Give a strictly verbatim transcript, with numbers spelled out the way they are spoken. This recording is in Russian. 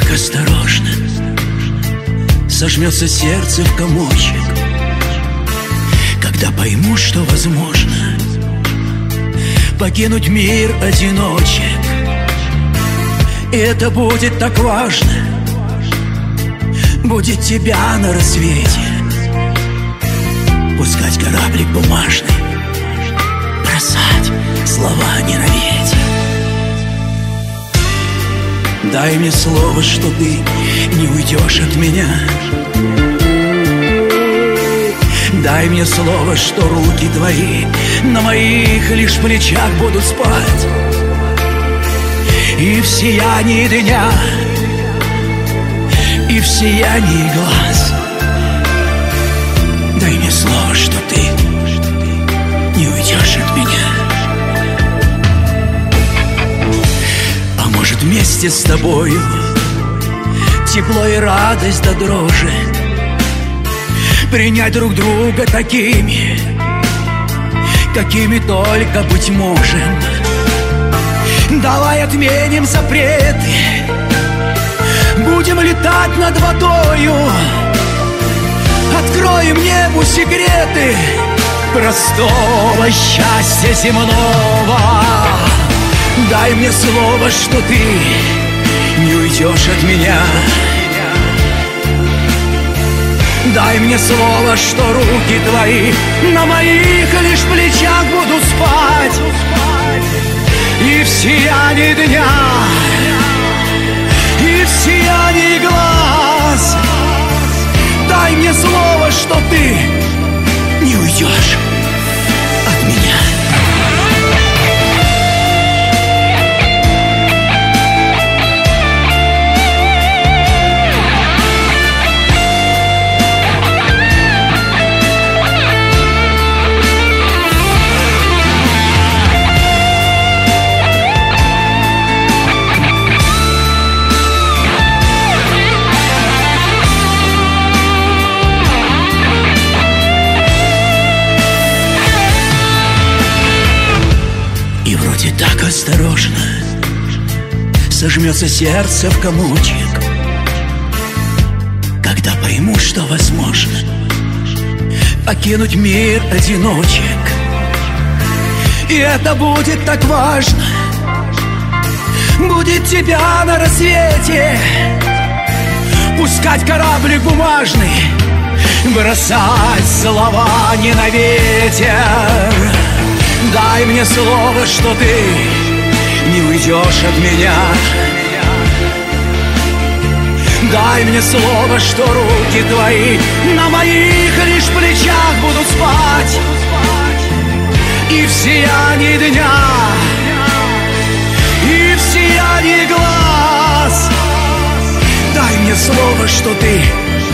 так осторожно сожмется сердце в комочек, когда пойму, что возможно покинуть мир одиночек. И это будет так важно, будет тебя на рассвете пускать кораблик бумажный, бросать слова не на ветер. Дай мне слово, что ты не уйдешь от меня. Дай мне слово, что руки твои на моих лишь плечах будут спать. И в сиянии дня, и в сиянии глаз. Дай мне слово, что ты не уйдешь от меня. А может, вместе с тобою тепло и радость до дрожи принять друг друга такими, какими только быть можем. Давай отменим запреты, будем летать над водою, откроем небу секреты простого счастья земного. Дай мне слово, что ты не уйдешь от меня. Дай мне слово, что руки твои на моих лишь плечах будут спать. И в сиянии дня, и в сиянии глаз. Дай мне слово, что ты не уйдешь от меня. И вроде так осторожно сожмется сердце в комочек, когда пойму, что возможно покинуть мир одиночек. И это будет так важно, будет тебя на рассвете пускать кораблик бумажный, бросать слова не на ветер. Дай мне слово, что ты не уйдешь от меня. Дай мне слово, что руки твои на моих лишь плечах будут спать. И в сиянии дня, и в сиянии глаз. Дай мне слово, что ты